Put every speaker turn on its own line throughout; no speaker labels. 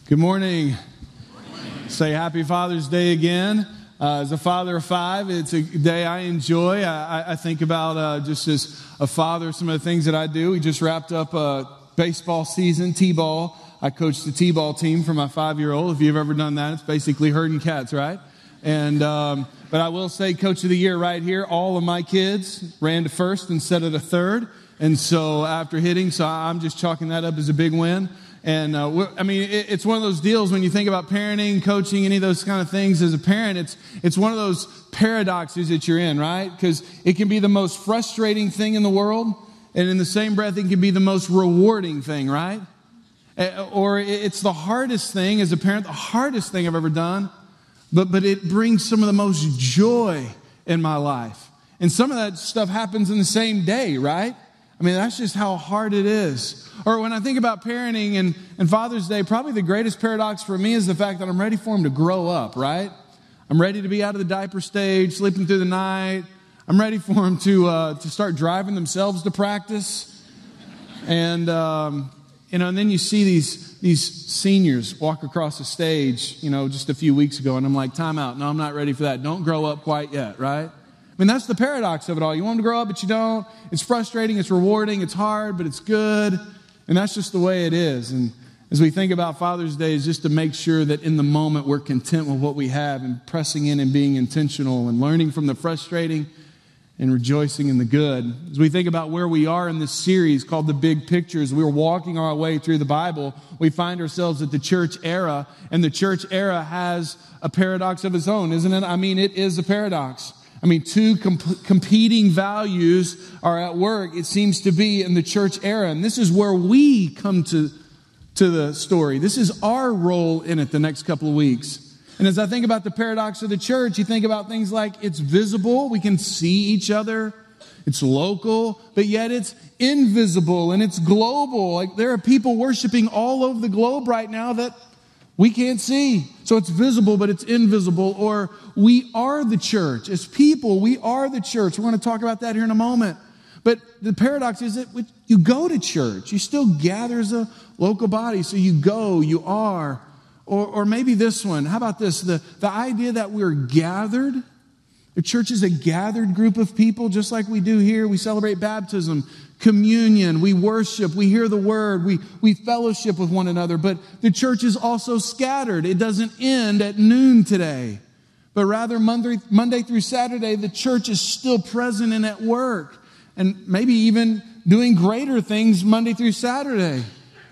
Good morning. Say happy Father's Day again. As a father of five, it's a day I enjoy. I think about just as a father, some of the things that I do. We just wrapped up baseball season, T-ball. I coached the T-ball team for my 5-year-old. If you've ever done that, it's basically herding cats, right? And but I will say, Coach of the Year right here, all of my kids ran to first instead of to third. And so after hitting, so I'm just chalking that up as a big win. And it's one of those deals when you think about parenting, coaching, any of those kind of things as a parent, it's one of those paradoxes that you're in, right? Because it can be the most frustrating thing in the world, and in the same breath, it can be the most rewarding thing, right? Or it's the hardest thing as a parent, the hardest thing I've ever done, but it brings some of the most joy in my life. And some of that stuff happens in the same day, right? I mean, that's just how hard it is. Or when I think about parenting and Father's Day, probably the greatest paradox for me is the fact that I'm ready for him to grow up, right? I'm ready to be out of the diaper stage, sleeping through the night. I'm ready for him to start driving themselves to practice. And, and then you see these seniors walk across the stage, just a few weeks ago, and I'm like, time out. No, I'm not ready for that. Don't grow up quite yet, right? I mean, that's the paradox of it all. You want them to grow up, but you don't. It's frustrating, it's rewarding, it's hard, but it's good. And that's just the way it is. And as we think about Father's Day, is just to make sure that in the moment we're content with what we have and pressing in and being intentional and learning from the frustrating and rejoicing in the good. As we think about where we are in this series called The Big Picture, as we're walking our way through the Bible, we find ourselves at the church era, and the church era has a paradox of its own, isn't it? I mean, it is a paradox. I mean, two competing values are at work, it seems to be, in the church era. And this is where we come to the story. This is our role in it the next couple of weeks. And as I think about the paradox of the church, you think about things like it's visible, we can see each other, it's local, but yet it's invisible and it's global. Like there are people worshiping all over the globe right now that we can't see. So it's visible, but it's invisible. Or we are the church. As people, we are the church. We're going to talk about that here in a moment. But the paradox is that you go to church. You still gather as a local body. So you go, you are. Or maybe this one. How about this? The idea that we're gathered. The church is a gathered group of people, just like we do here. We celebrate baptism, communion, we worship, we hear the word, we fellowship with one another. But the church is also scattered. It doesn't end at noon today. But rather Monday through Saturday, the church is still present and at work. And maybe even doing greater things Monday through Saturday.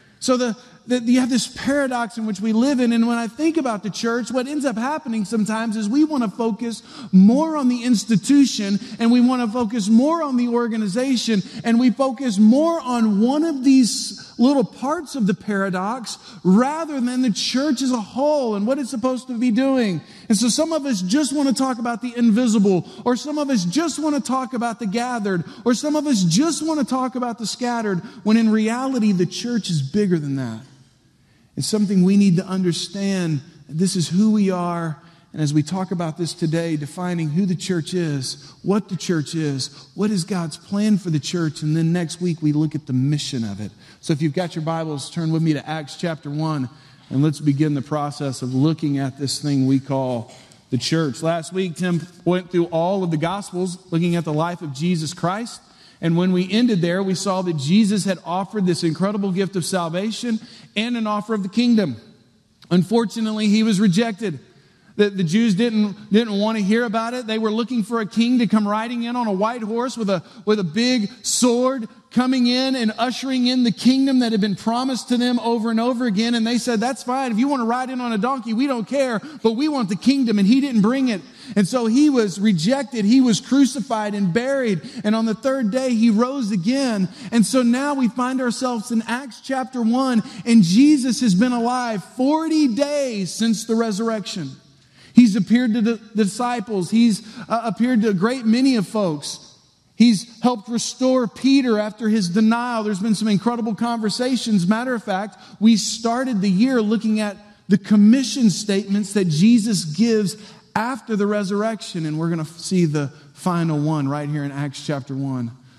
So you have this paradox in which we live in. And when I think about the church, what ends up happening sometimes is we want to focus more on the institution and we want to focus more on the organization and we focus more on one of these little parts of the paradox rather than the church as a whole and what it's supposed to be doing. And so some of us just want to talk about the invisible, or some of us just want to talk about the gathered, or some of us just want to talk about the scattered, when in reality the church is bigger than that. It's something we need to understand. This is who we are. And as we talk about this today, defining who the church is, what the church is, what is God's plan for the church, and then next week we look at the mission of it. So if you've got your Bibles, turn with me to Acts chapter 1, and let's begin the process of looking at this thing we call the church. Last week, Tim went through all of the Gospels, looking at the life of Jesus Christ. And when we ended there, we saw that Jesus had offered this incredible gift of salvation and an offer of the kingdom. Unfortunately, he was rejected. The Jews didn't want to hear about it. They were looking for a king to come riding in on a white horse with a big sword, coming in and ushering in the kingdom that had been promised to them over and over again. And they said, that's fine. If you want to ride in on a donkey, we don't care, but we want the kingdom. And he didn't bring it. And so he was rejected. He was crucified and buried. And on the third day, he rose again. And so now we find ourselves in Acts chapter 1, and Jesus has been alive 40 days since the resurrection. He's appeared to the disciples. He's appeared to a great many of folks. He's helped restore Peter after his denial. There's been some incredible conversations. Matter of fact, we started the year looking at the commission statements that Jesus gives after the resurrection. And we're going to see the final one right here in Acts chapter 1.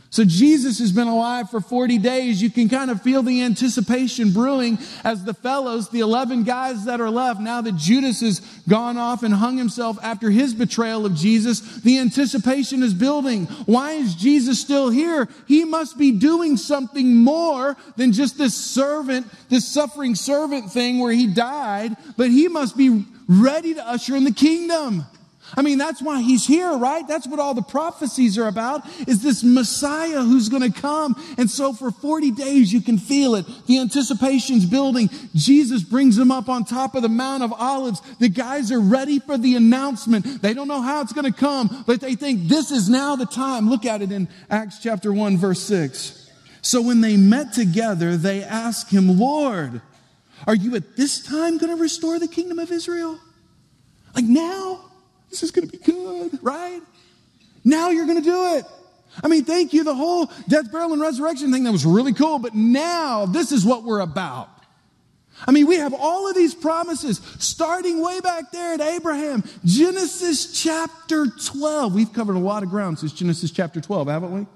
So Jesus has been alive for 40 days. You can kind of feel the anticipation brewing as the fellows, the 11 guys that are left, now that Judas has gone off and hung himself after his betrayal of Jesus, the anticipation is building. Why is Jesus still here? He must be doing something more than just this suffering servant thing where he died, but he must be ready to usher in the kingdom. I mean, that's why he's here, right? That's what all the prophecies are about, is this Messiah who's going to come. And so for 40 days, you can feel it. The anticipation's building. Jesus brings them up on top of the Mount of Olives. The guys are ready for the announcement. They don't know how it's going to come, but they think this is now the time. Look at it in Acts chapter 1, verse 6. So when they met together, they asked him, Lord, are you at this time going to restore the kingdom of Israel? Like now? This is going to be good, right? Now you're going to do it. I mean, thank you. The whole death, burial, and resurrection thing, that was really cool. But now this is what we're about. I mean, we have all of these promises starting way back there at Abraham. Genesis chapter 12. We've covered a lot of ground since Genesis chapter 12, haven't we?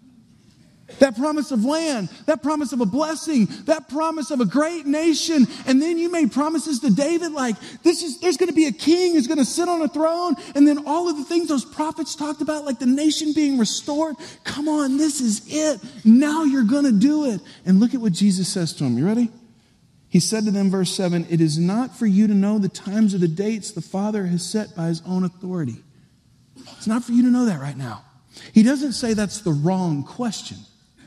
That promise of land, that promise of a blessing, that promise of a great nation. And then you made promises to David like, there's going to be a king who's going to sit on a throne. And then all of the things those prophets talked about, like the nation being restored. Come on, this is it. Now you're going to do it. And look at what Jesus says to him. You ready? He said to them, verse 7, it is not for you to know the times or the dates the Father has set by his own authority. It's not for you to know that right now. He doesn't say that's the wrong question.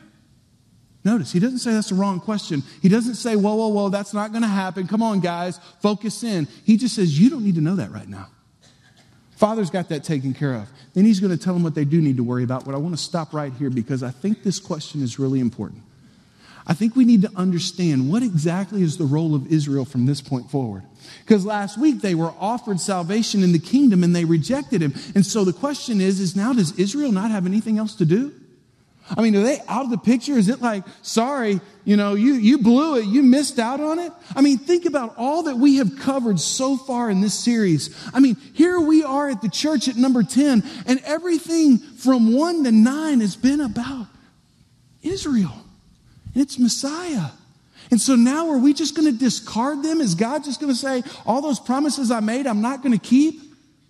Notice, he doesn't say that's the wrong question. He doesn't say, whoa, that's not going to happen. Come on, guys, focus in. He just says, you don't need to know that right now. Father's got that taken care of. Then he's going to tell them what they do need to worry about. But I want to stop right here because I think this question is really important. I think we need to understand what exactly is the role of Israel from this point forward. Because last week they were offered salvation in the kingdom and they rejected him. And so the question is now does Israel not have anything else to do? I mean, are they out of the picture? Is it like, sorry, you blew it, you missed out on it? I mean, think about all that we have covered so far in this series. I mean, here we are at the church at number 10, and everything from 1 to 9 has been about Israel and its Messiah. And so now are we just going to discard them? Is God just going to say, all those promises I made, I'm not going to keep?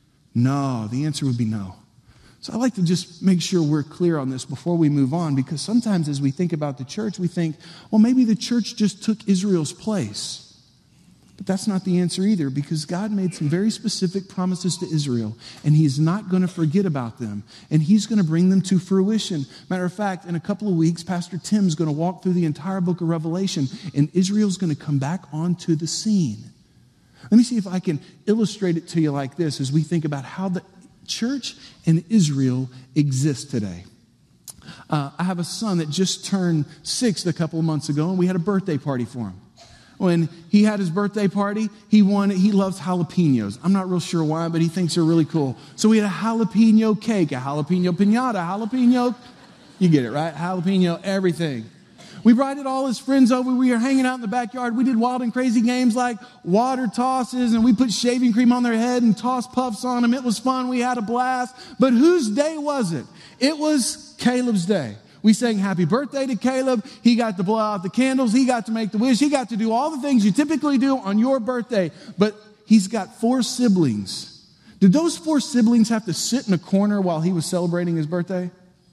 No, the answer would be no. So I'd like to just make sure we're clear on this before we move on, because sometimes as we think about the church, we think, well, maybe the church just took Israel's place. But that's not the answer either, because God made some very specific promises to Israel, and he's not going to forget about them, and he's going to bring them to fruition. Matter of fact, in a couple of weeks, Pastor Tim's going to walk through the entire book of Revelation, and Israel's going to come back onto the scene. Let me see if I can illustrate it to you like this as we think about how the church and Israel exist today. I have a son that just turned 6 a couple of months ago, and we had a birthday party for him. When he had his birthday party, he loves jalapenos. I'm not real sure why, but he thinks they're really cool. So we had a jalapeno cake, a jalapeno piñata, you get it, right? Jalapeno everything. We invited all his friends over. We were hanging out in the backyard. We did wild and crazy games like water tosses, and we put shaving cream on their head and tossed puffs on them. It was fun. We had a blast. But whose day was it? It was Caleb's day. We sang happy birthday to Caleb. He got to blow out the candles. He got to make the wish. He got to do all the things you typically do on your birthday. But he's got 4 siblings. Did those 4 siblings have to sit in a corner while he was celebrating his birthday?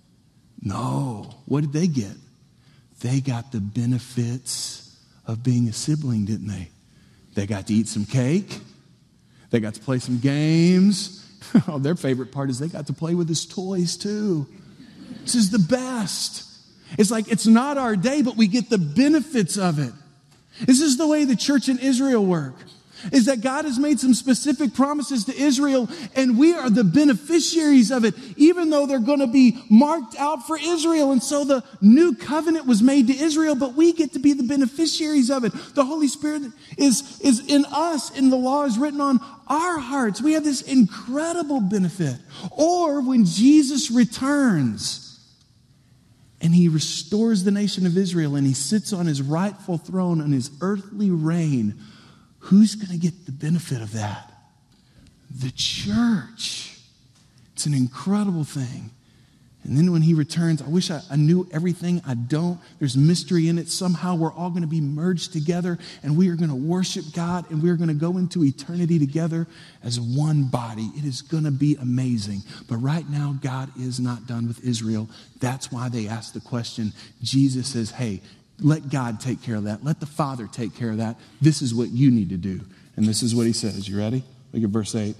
No. What did they get? They got the benefits of being a sibling, didn't they? They got to eat some cake. They got to play some games. Oh, their favorite part is they got to play with his toys too. This is the best. It's like it's not our day, but we get the benefits of it. This is the way the church in Israel work. Is that God has made some specific promises to Israel, and we are the beneficiaries of it, even though they're going to be marked out for Israel. And so the new covenant was made to Israel, but we get to be the beneficiaries of it. The Holy Spirit is in us, and the law is written on our hearts. We have this incredible benefit. Or when Jesus returns and he restores the nation of Israel and he sits on his rightful throne on his earthly reign, who's going to get the benefit of that? The church. It's an incredible thing. And then when he returns, I wish I knew everything. I don't. There's mystery in it. Somehow we're all going to be merged together, and we are going to worship God, and we are going to go into eternity together as one body. It is going to be amazing. But right now, God is not done with Israel. That's why they asked the question. Jesus says, hey, let God take care of that. Let the Father take care of that. This is what you need to do. And this is what he says. You ready? Look at verse 8.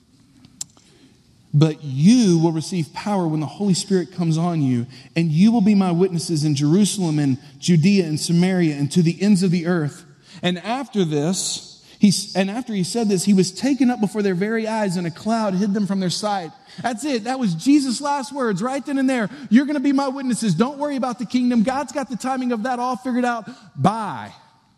But you will receive power when the Holy Spirit comes on you, and you will be my witnesses in Jerusalem and Judea and Samaria and to the ends of the earth. And after this, after he said this, he was taken up before their very eyes, and a cloud hid them from their sight. That's it. That was Jesus' last words right then and there. You're going to be my witnesses. Don't worry about the kingdom. God's got the timing of that all figured out. Bye.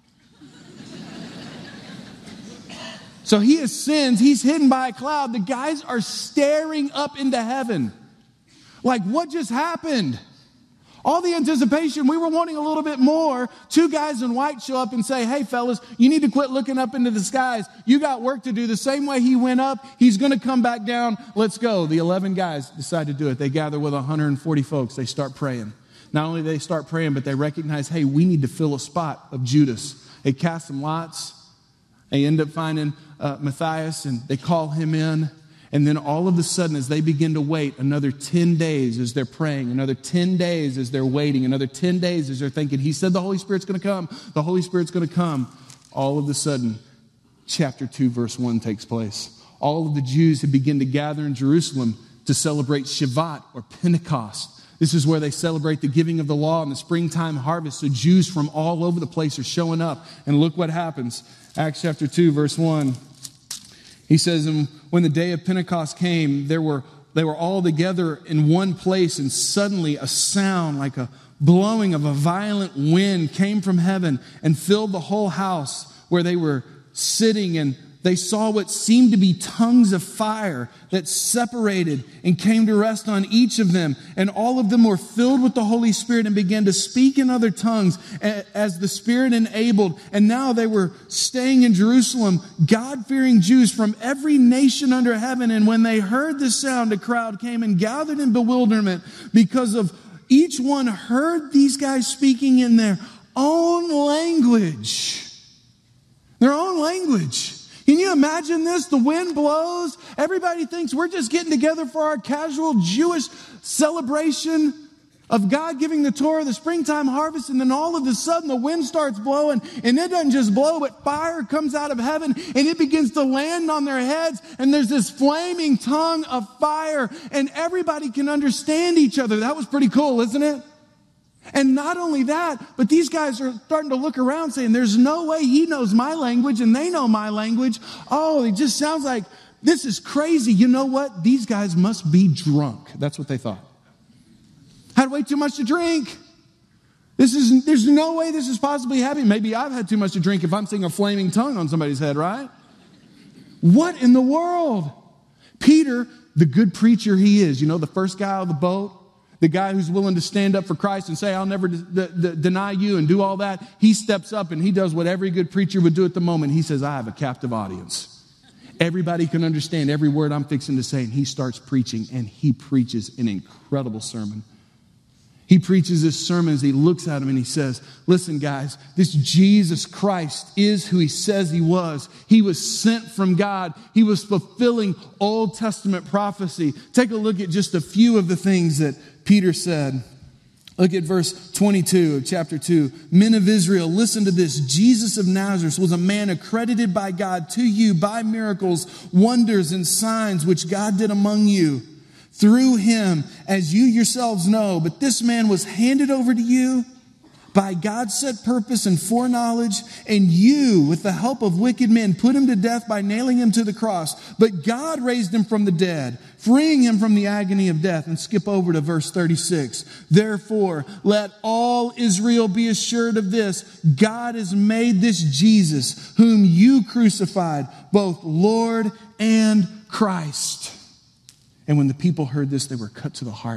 So he ascends, he's hidden by a cloud. The guys are staring up into heaven. Like, what just happened? All the anticipation, we were wanting a little bit more. Two guys in white show up and say, hey, fellas, you need to quit looking up into the skies. You got work to do. The same way he went up, he's going to come back down. Let's go. The 11 guys decide to do it. They gather with 140 folks. They start praying. Not only do they start praying, but they recognize, hey, we need to fill a spot of Judas. They cast some lots. They end up finding Matthias, and they call him in. And then all of a sudden, as they begin to wait, another 10 days as they're praying, another 10 days as they're waiting, another 10 days as they're thinking, he said the Holy Spirit's going to come, the Holy Spirit's going to come. All of a sudden, chapter 2, verse 1 takes place. All of the Jews had begun to gather in Jerusalem to celebrate Shavuot or Pentecost. This is where they celebrate the giving of the law and the springtime harvest. So Jews from all over the place are showing up. And look what happens. Acts chapter 2, verse 1. He says, and when the day of Pentecost came, they were all together in one place, and suddenly a sound like a blowing of a violent wind came from heaven and filled the whole house where they were sitting, and they saw what seemed to be tongues of fire that separated and came to rest on each of them. And all of them were filled with the Holy Spirit and began to speak in other tongues as the Spirit enabled. And now they were staying in Jerusalem, God-fearing Jews from every nation under heaven. And when they heard the sound, a crowd came and gathered in bewilderment because of each one heard these guys speaking in their own language. Their own language. Can you imagine this? The wind blows. Everybody thinks we're just getting together for our casual Jewish celebration of God giving the Torah, the springtime harvest, and then all of a sudden the wind starts blowing, and it doesn't just blow, but fire comes out of heaven, and it begins to land on their heads, and there's this flaming tongue of fire, and everybody can understand each other. That was pretty cool, isn't it? And not only that, but these guys are starting to look around saying, there's no way he knows my language and they know my language. Oh, it just sounds like this is crazy. You know what? These guys must be drunk. That's what they thought. Had way too much to drink. There's no way this is possibly happening. Maybe I've had too much to drink if I'm seeing a flaming tongue on somebody's head, right? What in the world? Peter, the good preacher he is, you know, the first guy on the boat, the guy who's willing to stand up for Christ and say, I'll never deny you and do all that. He steps up and he does what every good preacher would do at the moment. He says, I have a captive audience. Everybody can understand every word I'm fixing to say. And he starts preaching, and he preaches an incredible sermon. He preaches this sermon as he looks at him and he says, listen, guys, this Jesus Christ is who he says he was. He was sent from God. He was fulfilling Old Testament prophecy. Take a look at just a few of the things that Peter said. Look at verse 22 of chapter 2. Men of Israel, listen to this. Jesus of Nazareth was a man accredited by God to you by miracles, wonders, and signs which God did among you through him, as you yourselves know. But this man was handed over to you by God's set purpose and foreknowledge, and you, with the help of wicked men, put him to death by nailing him to the cross. But God raised him from the dead, freeing him from the agony of death. And skip over to verse 36. Therefore, let all Israel be assured of this: God has made this Jesus, whom you crucified, both Lord and Christ. And when the people heard this, they were cut to the heart.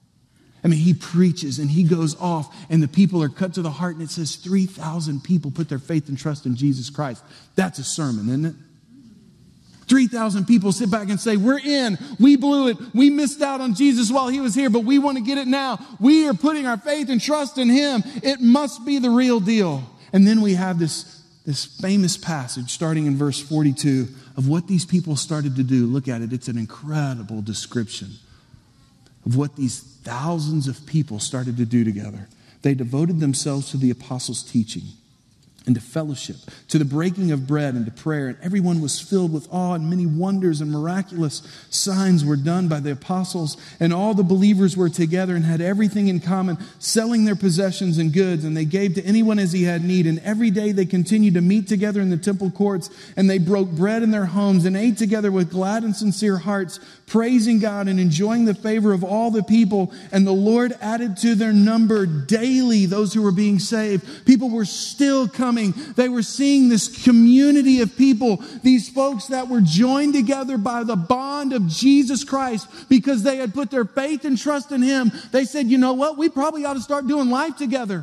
I mean, he preaches and he goes off, and the people are cut to the heart, and it says 3,000 people put their faith and trust in Jesus Christ. That's a sermon, isn't it? 3,000 people sit back and say, we're in. We blew it. We missed out on Jesus while he was here, but we want to get it now. We are putting our faith and trust in him. It must be the real deal. And then we have this famous passage starting in verse 42 of what these people started to do. Look at it. It's an incredible description of what these thousands of people started to do together. They devoted themselves to the apostles' teaching and to fellowship, to the breaking of bread and to prayer. And everyone was filled with awe, and many wonders and miraculous signs were done by the apostles. And all the believers were together and had everything in common, selling their possessions and goods. And they gave to anyone as he had need. And every day they continued to meet together in the temple courts. And they broke bread in their homes and ate together with glad and sincere hearts, praising God and enjoying the favor of all the people. And the Lord added to their number daily those who were being saved. People were still coming. They were seeing this community of people, these folks that were joined together by the bond of Jesus Christ because they had put their faith and trust in him. They said, you know what? We probably ought to start doing life together.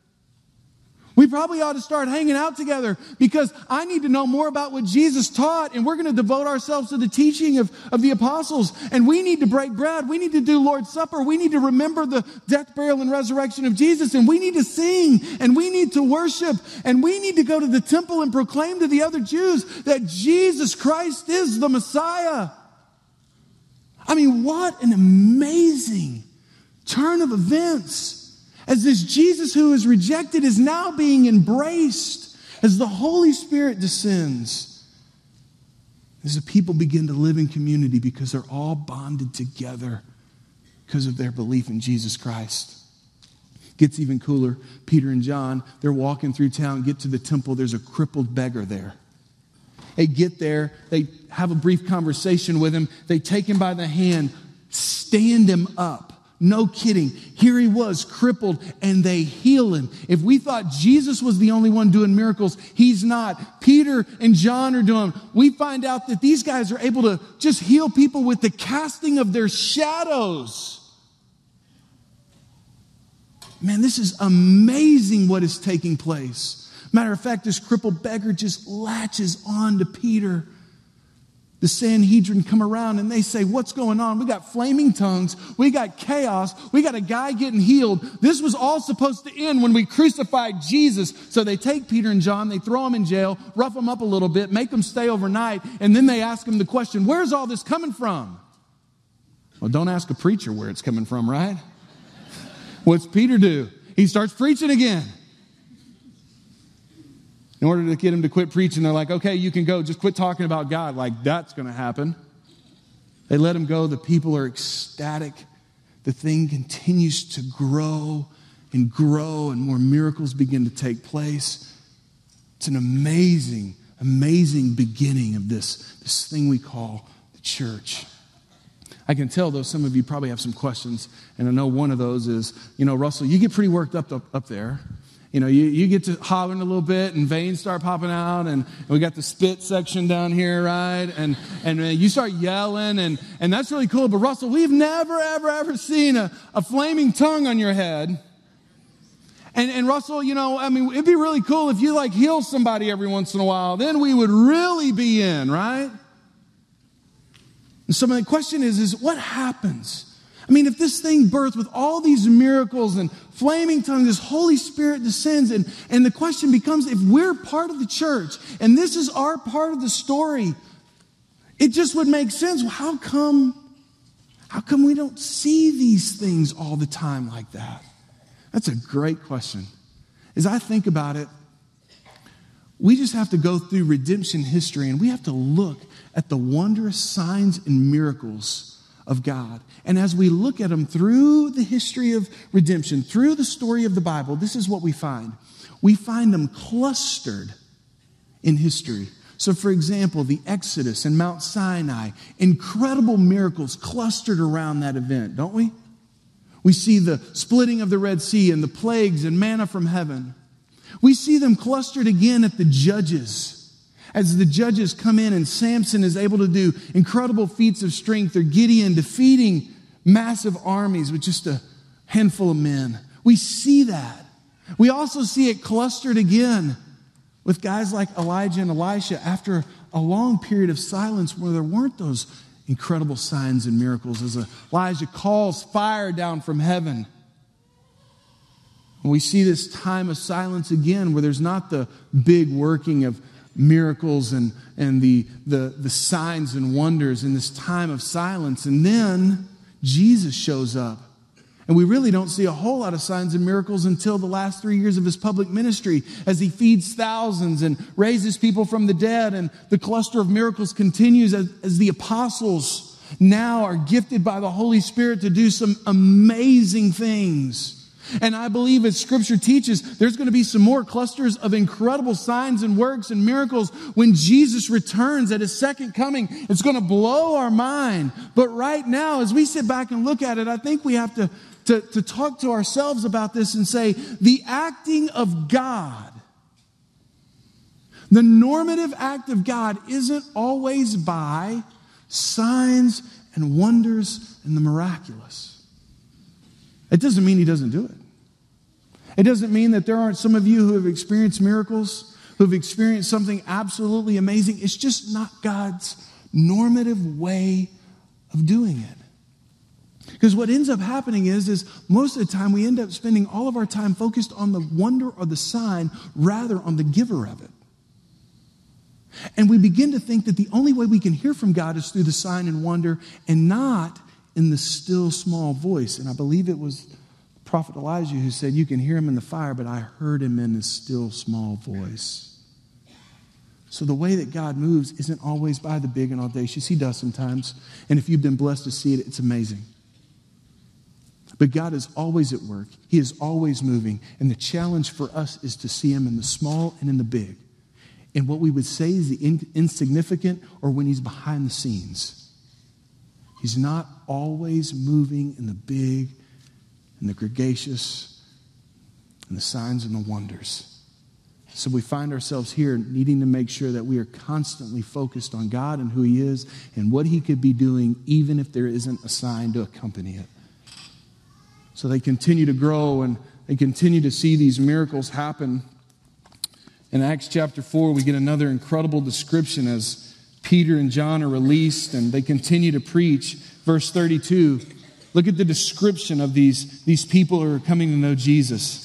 We probably ought to start hanging out together because I need to know more about what Jesus taught, and we're going to devote ourselves to the teaching of the apostles. And we need to break bread. We need to do Lord's Supper. We need to remember the death, burial, and resurrection of Jesus. And we need to sing, and we need to worship, and we need to go to the temple and proclaim to the other Jews that Jesus Christ is the Messiah. I mean, what an amazing turn of events. As this Jesus who is rejected is now being embraced as the Holy Spirit descends. As the people begin to live in community because they're all bonded together because of their belief in Jesus Christ. Gets even cooler. Peter and John, they're walking through town, get to the temple. There's a crippled beggar there. They get there. They have a brief conversation with him. They take him by the hand, stand him up. No kidding. Here he was, crippled, and they heal him. If we thought Jesus was the only one doing miracles, he's not. Peter and John are doing them. We find out that these guys are able to just heal people with the casting of their shadows. Man, this is amazing what is taking place. Matter of fact, this crippled beggar just latches on to Peter. The Sanhedrin come around and they say, what's going on? We got flaming tongues. We got chaos. We got a guy getting healed. This was all supposed to end when we crucified Jesus. So they take Peter and John, they throw them in jail, rough them up a little bit, make them stay overnight. And then they ask them the question, where's all this coming from? Well, don't ask a preacher where it's coming from, right? What's Peter do? He starts preaching again. In order to get him to quit preaching, they're like, okay, you can go. Just quit talking about God. Like, that's going to happen. They let him go. The people are ecstatic. The thing continues to grow, and more miracles begin to take place. It's an amazing, amazing beginning of this thing we call the church. I can tell, though, some of you probably have some questions, and I know one of those is, Russell, you get pretty worked up there. You get to hollering a little bit and veins start popping out and we got the spit section down here, right? And you start yelling and that's really cool. But Russell, we've never, ever seen a flaming tongue on your head. And Russell, it'd be really cool if you heal somebody every once in a while. Then we would really be in, right? And so my question is what happens? If this thing birthed with all these miracles and flaming tongues, this Holy Spirit descends, and the question becomes, if we're part of the church, and this is our part of the story, it just would make sense. Well, how come we don't see these things all the time like that? That's a great question. As I think about it, we just have to go through redemption history, and we have to look at the wondrous signs and miracles of God. And as we look at them through the history of redemption, through the story of the Bible, this is what we find. We find them clustered in history. So, for example, the Exodus and Mount Sinai, incredible miracles clustered around that event, don't we? We see the splitting of the Red Sea and the plagues and manna from heaven. We see them clustered again at the Judges. As the Judges come in and Samson is able to do incredible feats of strength, or Gideon defeating massive armies with just a handful of men. We see that. We also see it clustered again with guys like Elijah and Elisha after a long period of silence where there weren't those incredible signs and miracles as Elijah calls fire down from heaven. And we see this time of silence again where there's not the big working of miracles and the signs and wonders in this time of silence. And then Jesus shows up. And we really don't see a whole lot of signs and miracles until the last 3 years of his public ministry as he feeds thousands and raises people from the dead. And the cluster of miracles continues as the apostles now are gifted by the Holy Spirit to do some amazing things. And I believe, as Scripture teaches, there's going to be some more clusters of incredible signs and works and miracles when Jesus returns at his second coming. It's going to blow our mind. But right now, as we sit back and look at it, I think we have to talk to ourselves about this and say, the acting of God, the normative act of God isn't always by signs and wonders and the miraculous. It doesn't mean he doesn't do it. It doesn't mean that there aren't some of you who have experienced miracles, who have experienced something absolutely amazing. It's just not God's normative way of doing it. Because what ends up happening is most of the time we end up spending all of our time focused on the wonder or the sign rather on the giver of it. And we begin to think that the only way we can hear from God is through the sign and wonder and not in the still small voice. And I believe it was Prophet Elijah who said, you can hear him in the fire, but I heard him in the still small voice. So the way that God moves isn't always by the big and audacious. He does sometimes. And if you've been blessed to see it, it's amazing. But God is always at work. He is always moving. And the challenge for us is to see him in the small and in the big. In what we would say is the insignificant or when he's behind the scenes. He's not always moving in the big and the gregarious and the signs and the wonders. So we find ourselves here needing to make sure that we are constantly focused on God and who he is and what he could be doing even if there isn't a sign to accompany it. So they continue to grow and they continue to see these miracles happen. In Acts chapter 4, we get another incredible description as Peter and John are released and they continue to preach. Verse 32, look at the description of these people who are coming to know Jesus.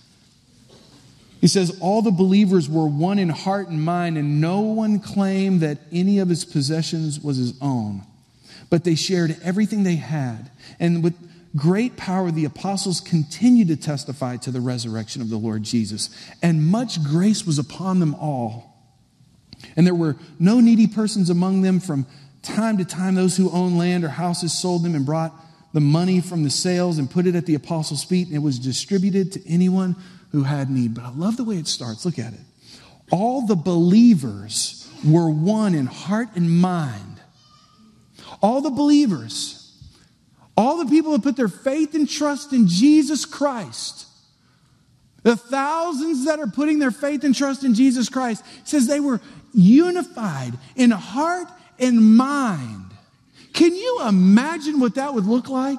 He says, all the believers were one in heart and mind, and no one claimed that any of his possessions was his own. But they shared everything they had. And with great power, the apostles continued to testify to the resurrection of the Lord Jesus. And much grace was upon them all. And there were no needy persons among them. From time to time, those who owned land or houses sold them and brought the money from the sales and put it at the apostles' feet, and it was distributed to anyone who had need. But I love the way it starts. Look at it. All the believers were one in heart and mind. All the believers, all the people who put their faith and trust in Jesus Christ, the thousands that are putting their faith and trust in Jesus Christ, says they were unified in heart and mind. Can you imagine what that would look like?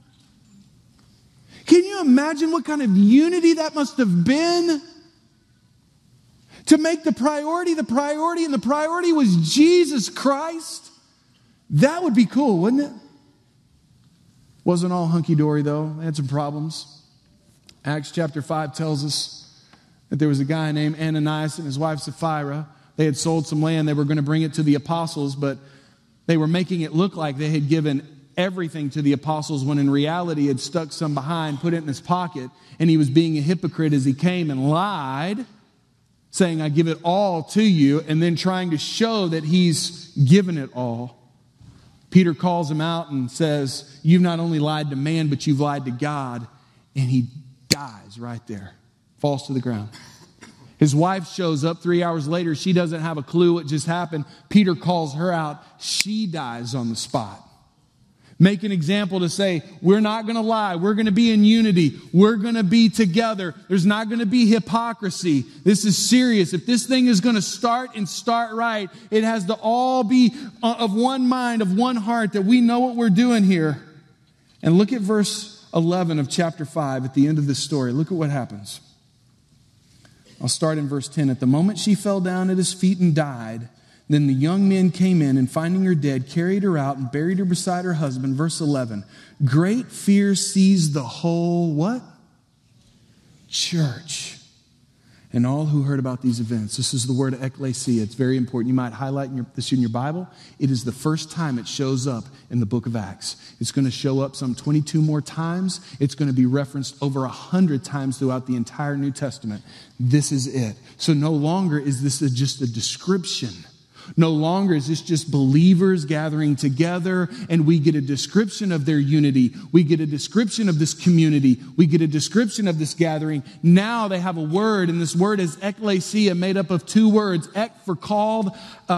Can you imagine what kind of unity that must have been? To make the priority, and the priority was Jesus Christ. That would be cool, wouldn't it? Wasn't all hunky-dory, though. They had some problems. Acts chapter 5 tells us that there was a guy named Ananias and his wife Sapphira. They had sold some land. They were going to bring it to the apostles, but they were making it look like they had given everything to the apostles when in reality he had stuck some behind, put it in his pocket, and he was being a hypocrite as he came and lied, saying, I give it all to you, and then trying to show that he's given it all. Peter calls him out and says, you've not only lied to man, but you've lied to God. And he dies right there, falls to the ground. His wife shows up 3 hours later. She doesn't have a clue what just happened. Peter calls her out. She dies on the spot. Make an example to say, we're not going to lie. We're going to be in unity. We're going to be together. There's not going to be hypocrisy. This is serious. If this thing is going to start right, it has to all be of one mind, of one heart, that we know what we're doing here. And look at verse 11 of chapter 5 at the end of this story. Look at what happens. I'll start in verse 10. At the moment she fell down at his feet and died, Then the young men came in, and finding her dead, carried her out and buried her beside her husband. Verse 11, great fear seized the whole, what? Church. And all who heard about these events. This is the word ekklesia. It's very important. You might highlight this in your Bible. It is the first time it shows up in the book of Acts. It's going to show up some 22 more times. It's going to be referenced over 100 times throughout the entire New Testament. This is it. So no longer is this just a description. No longer is this just believers gathering together and we get a description of their unity. We get a description of this community. We get a description of this gathering. Now they have a word, and this word is ekklesia, made up of two words. Ek for called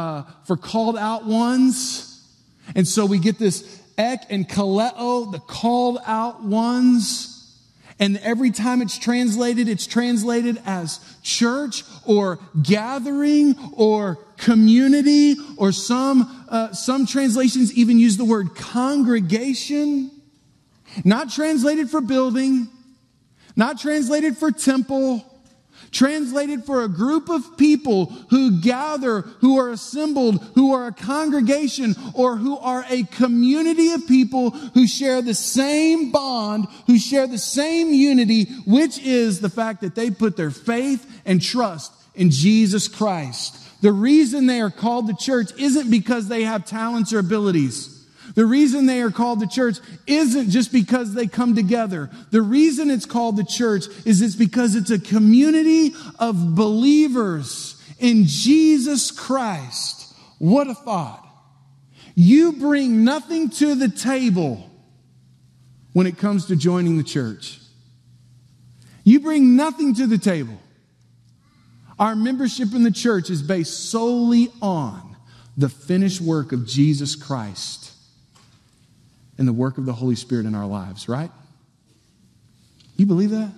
out ones. And so we get this ek and kaleo, the called out ones. And every time it's translated as church or gathering or community, or some translations even use the word congregation. Not translated for building, not translated for temple, translated for a group of people who gather, who are assembled, who are a congregation, or who are a community of people who share the same bond, who share the same unity, which is the fact that they put their faith and trust in Jesus Christ. The reason they are called the church isn't because they have talents or abilities. The reason they are called the church isn't just because they come together. The reason it's called the church is it's because it's a community of believers in Jesus Christ. What a thought. You bring nothing to the table when it comes to joining the church. You bring nothing to the table. Our membership in the church is based solely on the finished work of Jesus Christ and the work of the Holy Spirit in our lives, right? You believe that?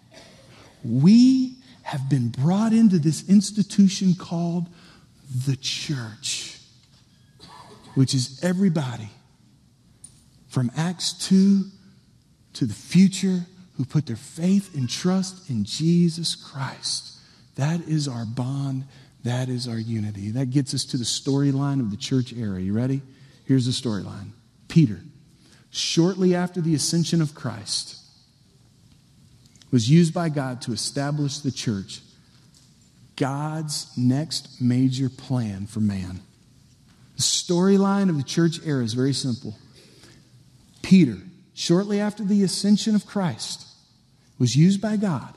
We have been brought into this institution called the church, which is everybody from Acts 2 to the future who put their faith and trust in Jesus Christ. That is our bond. That is our unity. That gets us to the storyline of the church era. You ready? Here's the storyline. Peter, shortly after the ascension of Christ, was used by God to establish the church, God's next major plan for man. The storyline of the church era is very simple. Peter, shortly after the ascension of Christ, was used by God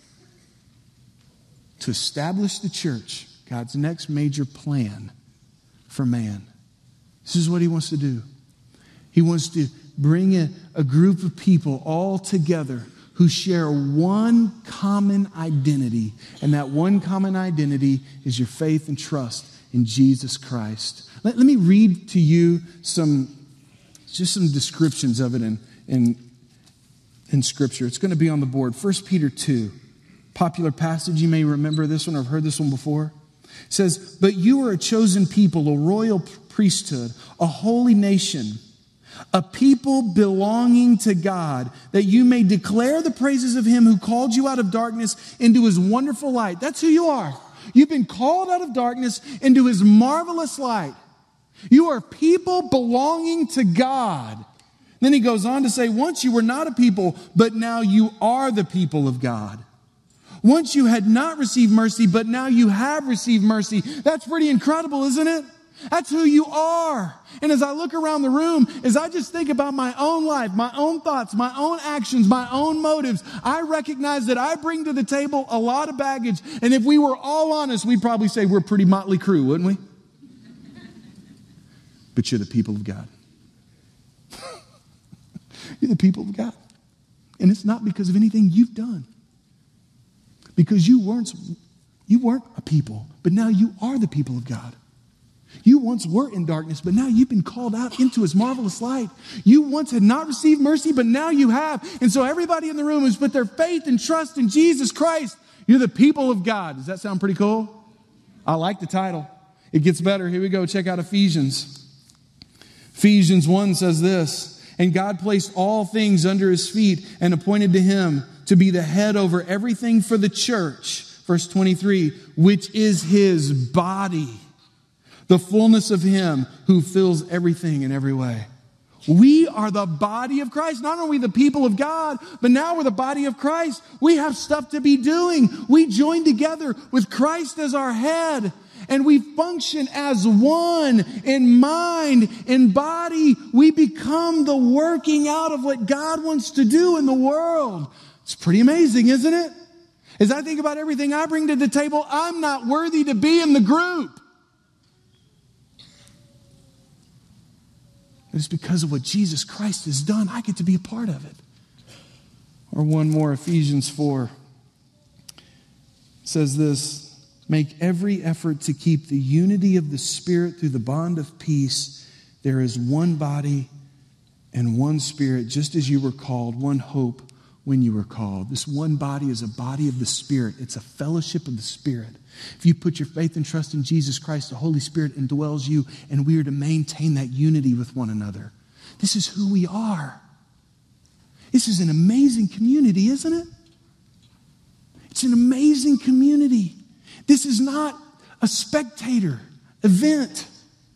to establish the church, God's next major plan for man. This is what he wants to do. He wants to bring a group of people all together who share one common identity. And that one common identity is your faith and trust in Jesus Christ. Let me read to you some descriptions of it in Scripture. It's going to be on the board. 1 Peter 2. Popular passage. You may remember this one or have heard this one before. It says, but you are a chosen people, a royal priesthood, a holy nation, a people belonging to God, that you may declare the praises of him who called you out of darkness into his wonderful light. That's who you are. You've been called out of darkness into his marvelous light. You are people belonging to God. Then he goes on to say, once you were not a people, but now you are the people of God. Once you had not received mercy, but now you have received mercy. That's pretty incredible, isn't it? That's who you are. And as I look around the room, as I just think about my own life, my own thoughts, my own actions, my own motives, I recognize that I bring to the table a lot of baggage. And if we were all honest, we'd probably say we're a pretty motley crew, wouldn't we? But you're the people of God. You're the people of God. And it's not because of anything you've done. Because you weren't a people, but now you are the people of God. You once were in darkness, but now you've been called out into his marvelous light. You once had not received mercy, but now you have. And so everybody in the room who's put their faith and trust in Jesus Christ, you're the people of God. Does that sound pretty cool? I like the title. It gets better. Here we go. Check out Ephesians. Ephesians 1 says this, and God placed all things under his feet and appointed to him to be the head over everything for the church. Verse 23, which is his body, the fullness of Him who fills everything in every way. We are the body of Christ. Not only the people of God, but now we're the body of Christ. We have stuff to be doing. We join together with Christ as our head, and we function as one in mind, in body. We become the working out of what God wants to do in the world. It's pretty amazing, isn't it? As I think about everything I bring to the table, I'm not worthy to be in the group. It's because of what Jesus Christ has done. I get to be a part of it. Or one more, Ephesians 4 says this: make every effort to keep the unity of the Spirit through the bond of peace. There is one body and one Spirit, just as you were called, one hope when you were called. This one body is a body of the Spirit. It's a fellowship of the Spirit. If you put your faith and trust in Jesus Christ, the Holy Spirit indwells you, and we are to maintain that unity with one another. This is who we are. This is an amazing community, isn't it? It's an amazing community. This is not a spectator event.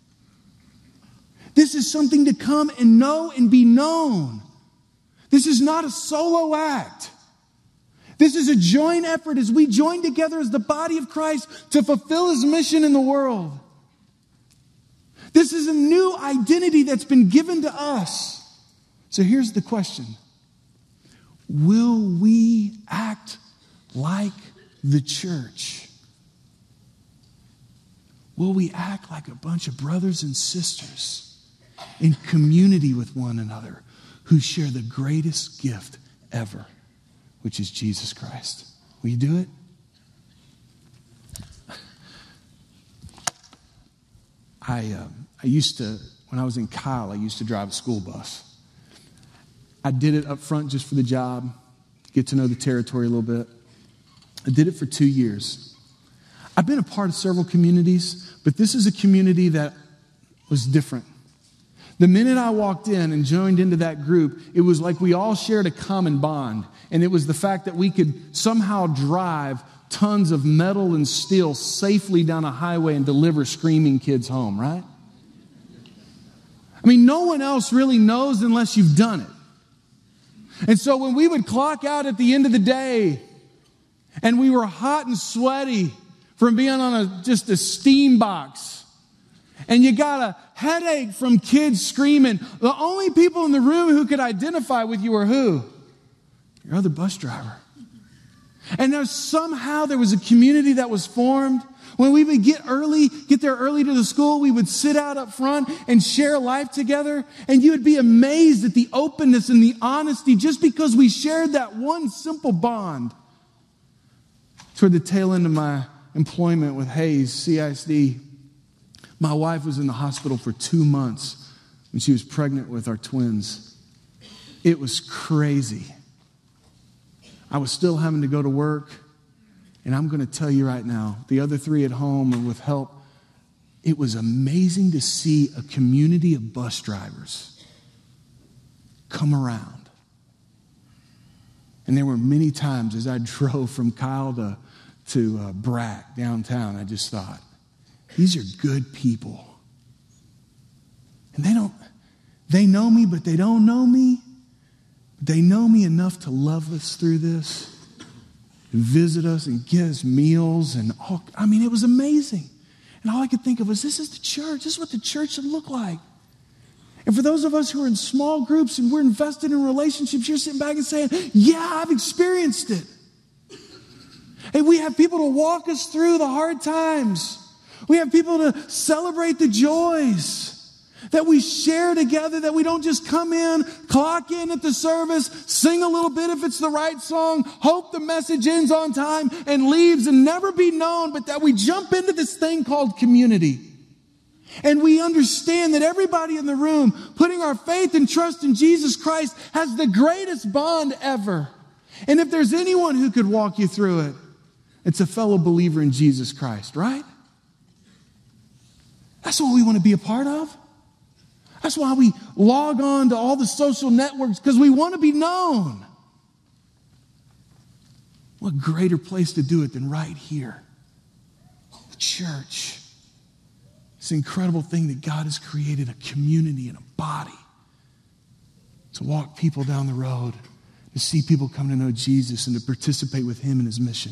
This is something to come and know and be known. This is not a solo act. This is a joint effort as we join together as the body of Christ to fulfill His mission in the world. This is a new identity that's been given to us. So here's the question: will we act like the church? Will we act like a bunch of brothers and sisters in community with one another who share the greatest gift ever, which is Jesus Christ? Will you do it? I used to, when I was in Kyle, I used to drive a school bus. I did it up front just for the job, get to know the territory a little bit. I did it for 2 years. I've been a part of several communities, but this is a community that was different. The minute I walked in and joined into that group, it was like we all shared a common bond. And it was the fact that we could somehow drive tons of metal and steel safely down a highway and deliver screaming kids home, right? I mean, no one else really knows unless you've done it. And so when we would clock out at the end of the day and we were hot and sweaty from being on just a steam box, and you got a headache from kids screaming, the only people in the room who could identify with you were who? Your other bus driver. And somehow there was a community that was formed. When we would get there early to the school, we would sit out up front and share life together. And you would be amazed at the openness and the honesty just because we shared that one simple bond. Toward the tail end of my employment with Hayes, CISD, my wife was in the hospital for 2 months when she was pregnant with our twins. It was crazy. I was still having to go to work. And I'm going to tell you right now, the other 3 at home and with help, it was amazing to see a community of bus drivers come around. And there were many times as I drove from Kyle to Brack downtown, I just thought, these are good people. And they know me, but they don't know me. They know me enough to love us through this, visit us and get us meals and all. I mean, it was amazing. And all I could think of was, this is the church. This is what the church should look like. And for those of us who are in small groups and we're invested in relationships, you're sitting back and saying, yeah, I've experienced it. And we have people to walk us through the hard times. We have people to celebrate the joys that we share together, that we don't just come in, clock in at the service, sing a little bit if it's the right song, hope the message ends on time and leaves and never be known, but that we jump into this thing called community. And we understand that everybody in the room, putting our faith and trust in Jesus Christ, has the greatest bond ever. And if there's anyone who could walk you through it, it's a fellow believer in Jesus Christ, right? That's what we want to be a part of. That's why we log on to all the social networks, because we want to be known. What greater place to do it than right here? The church. It's an incredible thing that God has created a community and a body to walk people down the road, to see people come to know Jesus and to participate with him in his mission.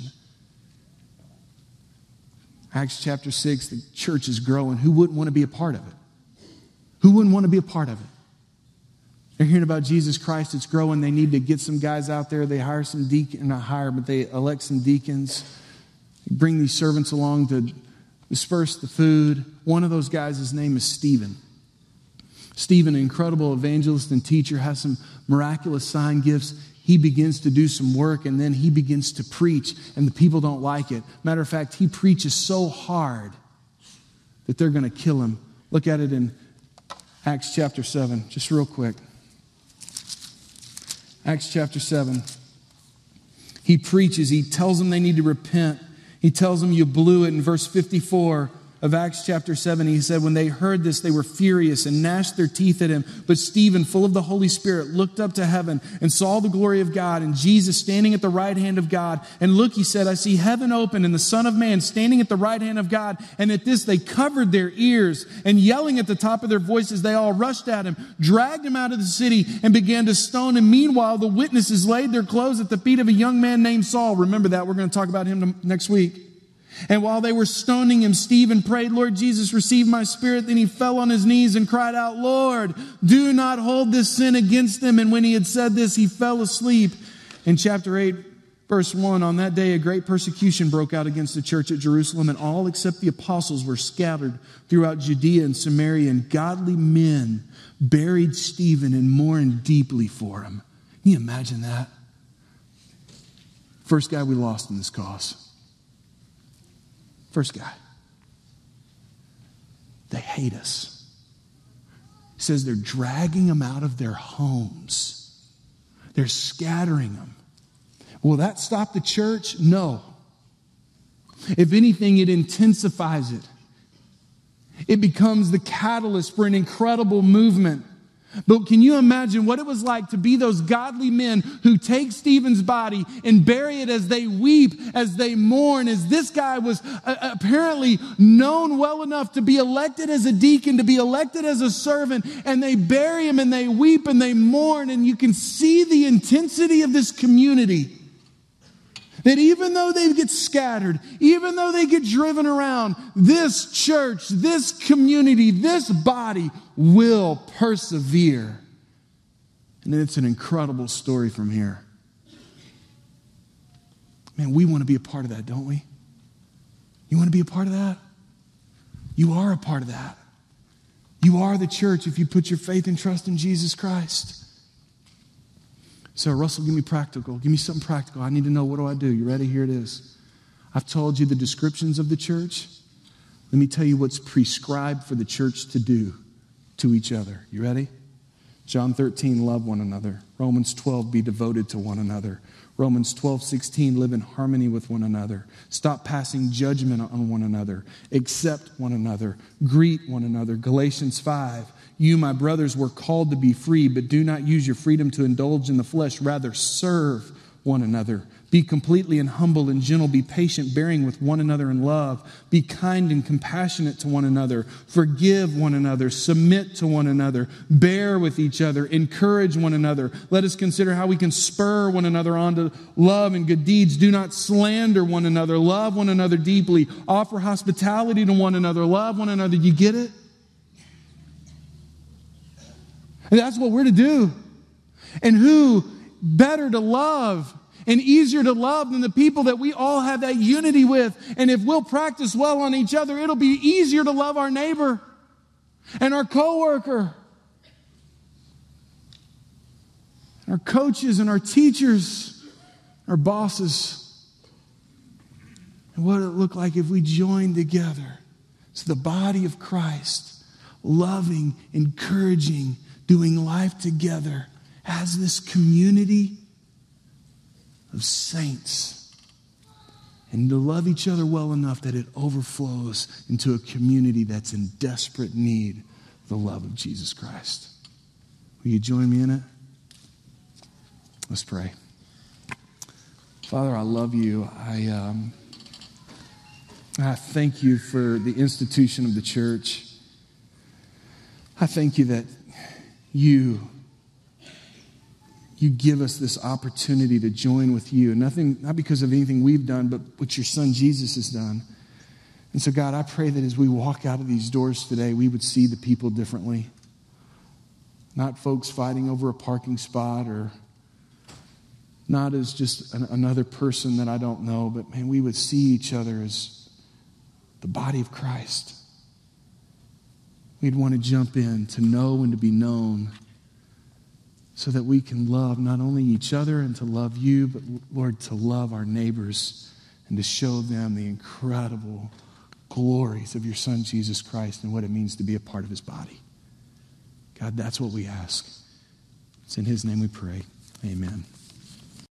Acts chapter 6, the church is growing. Who wouldn't want to be a part of it? Who wouldn't want to be a part of it? They're hearing about Jesus Christ. It's growing. They need to get some guys out there. They hire some deacons, not hire, but they elect some deacons. Bring these servants along to disperse the food. One of those guys, his name is Stephen. Stephen, an incredible evangelist and teacher, has some miraculous sign gifts. He begins to do some work, and then he begins to preach, and the people don't like it. Matter of fact, he preaches so hard that they're going to kill him. Look at it in Acts chapter 7, just real quick. Acts chapter 7. He preaches. He tells them they need to repent. He tells them you blew it in verse 54 of Acts chapter 7. He said, when they heard this, they were furious and gnashed their teeth at him. But Stephen, full of the Holy Spirit, looked up to heaven and saw the glory of God and Jesus standing at the right hand of God. And look, he said, I see heaven open and the Son of Man standing at the right hand of God. And at this, they covered their ears, and yelling at the top of their voices, they all rushed at him, dragged him out of the city, and began to stone him. Meanwhile, the witnesses laid their clothes at the feet of a young man named Saul. Remember that. We're going to talk about him next week. And while they were stoning him, Stephen prayed, Lord Jesus, receive my spirit. Then he fell on his knees and cried out, Lord, do not hold this sin against them. And when he had said this, he fell asleep. In chapter 8, verse 1, on that day, a great persecution broke out against the church at Jerusalem, and all except the apostles were scattered throughout Judea and Samaria, and godly men buried Stephen and mourned deeply for him. Can you imagine that? First guy we lost in this cause. First guy. They hate us. He says they're dragging them out of their homes. They're scattering them. Will that stop the church? No. If anything, it intensifies it. It becomes the catalyst for an incredible movement. But can you imagine what it was like to be those godly men who take Stephen's body and bury it as they weep, as they mourn, as this guy was apparently known well enough to be elected as a deacon, to be elected as a servant, and they bury him and they weep and they mourn, and you can see the intensity of this community. That even though they get scattered, even though they get driven around, this church, this community, this body will persevere. And it's an incredible story from here. Man, we want to be a part of that, don't we? You want to be a part of that? You are a part of that. You are the church if you put your faith and trust in Jesus Christ. So, Russell, give me practical. Give me something practical. I need to know, what do I do? You ready? Here it is. I've told you the descriptions of the church. Let me tell you what's prescribed for the church to do to each other. You ready? John 13, love one another. Romans 12, be devoted to one another. Romans 12:16, live in harmony with one another. Stop passing judgment on one another. Accept one another. Greet one another. Galatians 5, you, my brothers, were called to be free, but do not use your freedom to indulge in the flesh. Rather, serve one another. Be completely and humble and gentle. Be patient, bearing with one another in love. Be kind and compassionate to one another. Forgive one another. Submit to one another. Bear with each other. Encourage one another. Let us consider how we can spur one another on to love and good deeds. Do not slander one another. Love one another deeply. Offer hospitality to one another. Love one another. You get it? And that's what we're to do. And who better to love and easier to love than the people that we all have that unity with? And if we'll practice well on each other, it'll be easier to love our neighbor and our coworker, our coaches and our teachers, our bosses. And what would it look like if we joined together? It's the body of Christ, loving, encouraging, doing life together as this community of saints, and to love each other well enough that it overflows into a community that's in desperate need of the love of Jesus Christ. Will you join me in it? Let's pray. Father, I love you. I thank you for the institution of the church. I thank you that you give us this opportunity to join with you. Not because of anything we've done, but what your son Jesus has done. And so, God, I pray that as we walk out of these doors today, we would see the people differently. Not folks fighting over a parking spot, or not as just another person that I don't know, but man, we would see each other as the body of Christ. We'd want to jump in to know and to be known, so that we can love not only each other and to love you, but Lord, to love our neighbors and to show them the incredible glories of your son, Jesus Christ, and what it means to be a part of his body. God, that's what we ask. It's in his name we pray. Amen.